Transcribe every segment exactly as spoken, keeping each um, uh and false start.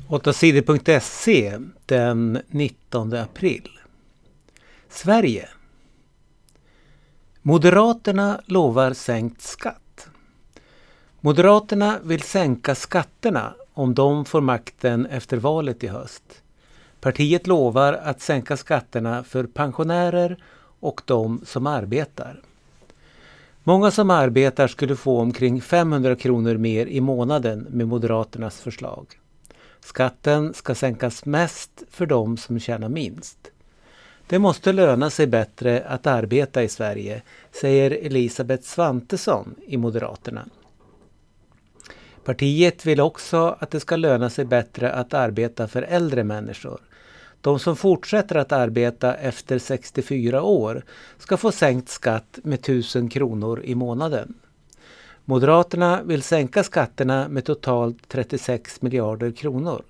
åtta sidor punkt se den nittonde april. Sverige. Moderaterna lovar sänkt skatt. Moderaterna vill sänka skatterna om de får makten efter valet i höst. Partiet lovar att sänka skatterna för pensionärer och de som arbetar. Många som arbetar skulle få omkring femhundra kronor mer i månaden med Moderaternas förslag. Skatten ska sänkas mest för de som tjänar minst. Det måste löna sig bättre att arbeta i Sverige, säger Elisabeth Svantesson i Moderaterna. Partiet vill också att det ska löna sig bättre att arbeta för äldre människor. De som fortsätter att arbeta efter sextiofyra år ska få sänkt skatt med tusen kronor i månaden. Moderaterna vill sänka skatterna med totalt trettiosex miljarder kronor.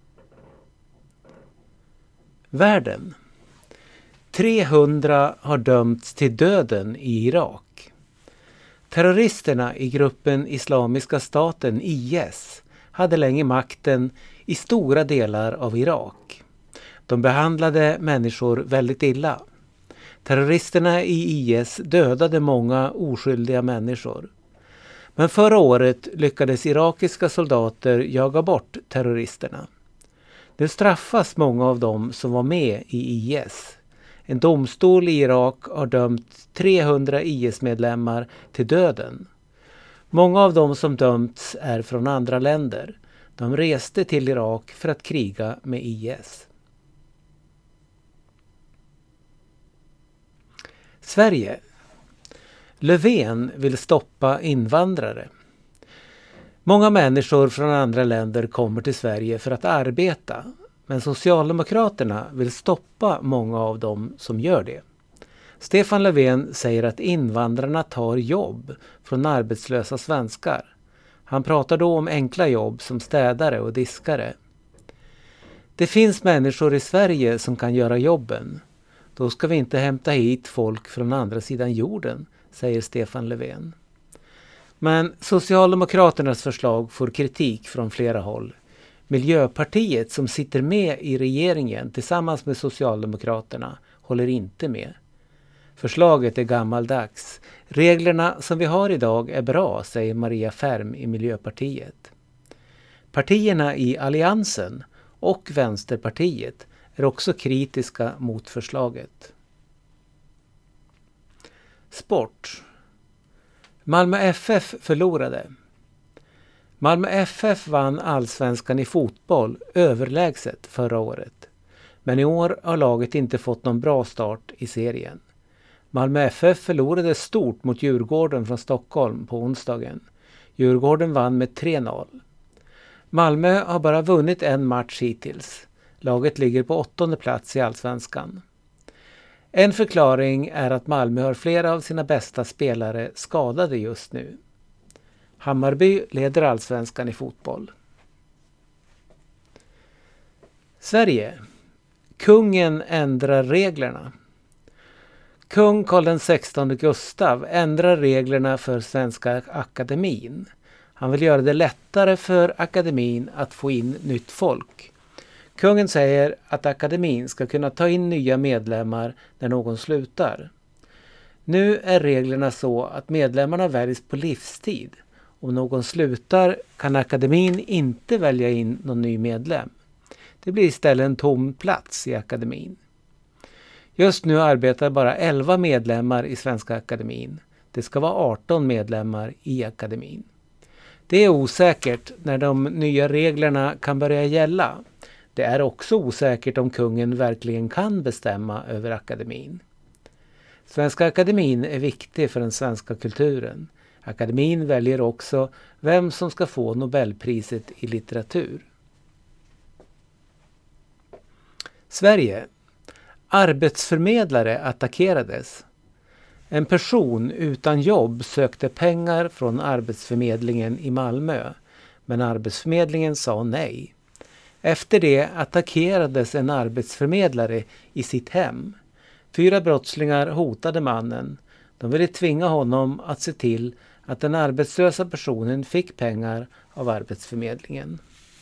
Världen. trehundra har dömts till döden i Irak. Terroristerna i gruppen Islamiska staten I S hade länge makten i stora delar av Irak. De behandlade människor väldigt illa. Terroristerna i I S dödade många oskyldiga människor. Men förra året lyckades irakiska soldater jaga bort terroristerna. Nu straffas många av dem som var med i I S. En domstol i Irak har dömt trehundra I S-medlemmar till döden. Många av dem som dömts är från andra länder. De reste till Irak för att kriga med I S. Sverige. Löfven vill stoppa invandrare. Många människor från andra länder kommer till Sverige för att arbeta, men Socialdemokraterna vill stoppa många av dem som gör det. Stefan Löfven säger att invandrarna tar jobb från arbetslösa svenskar. Han pratar då om enkla jobb som städare och diskare. Det finns människor i Sverige som kan göra jobben. Då ska vi inte hämta hit folk från andra sidan jorden, säger Stefan Löfven. Men Socialdemokraternas förslag får kritik från flera håll. Miljöpartiet som sitter med i regeringen tillsammans med Socialdemokraterna håller inte med. Förslaget är gammaldags. Reglerna som vi har idag är bra, säger Maria Färm i Miljöpartiet. Partierna i Alliansen och Vänsterpartiet är också kritiska mot förslaget. Sport. Malmö F F förlorade. Malmö F F vann allsvenskan i fotboll överlägset förra året. Men i år har laget inte fått någon bra start i serien. Malmö F F förlorade stort mot Djurgården från Stockholm på onsdagen. Djurgården vann med tre noll. Malmö har bara vunnit en match hittills. Laget ligger på åttonde plats i allsvenskan. En förklaring är att Malmö har flera av sina bästa spelare skadade just nu. Hammarby leder allsvenskan i fotboll. Sverige. Kungen ändrar reglerna. Kung Karl den sextonde Gustav ändrar reglerna för Svenska Akademin. Han vill göra det lättare för akademin att få in nytt folk. Kungen säger att akademin ska kunna ta in nya medlemmar när någon slutar. Nu är reglerna så att medlemmarna väljs på livstid. Om någon slutar kan akademin inte välja in någon ny medlem. Det blir istället en tom plats i akademin. Just nu arbetar bara elva medlemmar i Svenska Akademin. Det ska vara arton medlemmar i akademin. Det är osäkert när de nya reglerna kan börja gälla. Det är också osäkert om kungen verkligen kan bestämma över akademin. Svenska Akademin är viktig för den svenska kulturen. Akademin väljer också vem som ska få Nobelpriset i litteratur. Sverige. Arbetsförmedlare attackerades. En person utan jobb sökte pengar från Arbetsförmedlingen i Malmö, men Arbetsförmedlingen sa nej. Efter det attackerades en arbetsförmedlare i sitt hem. Fyra brottslingar hotade mannen. De ville tvinga honom att se till att den arbetslösa personen fick pengar av Arbetsförmedlingen.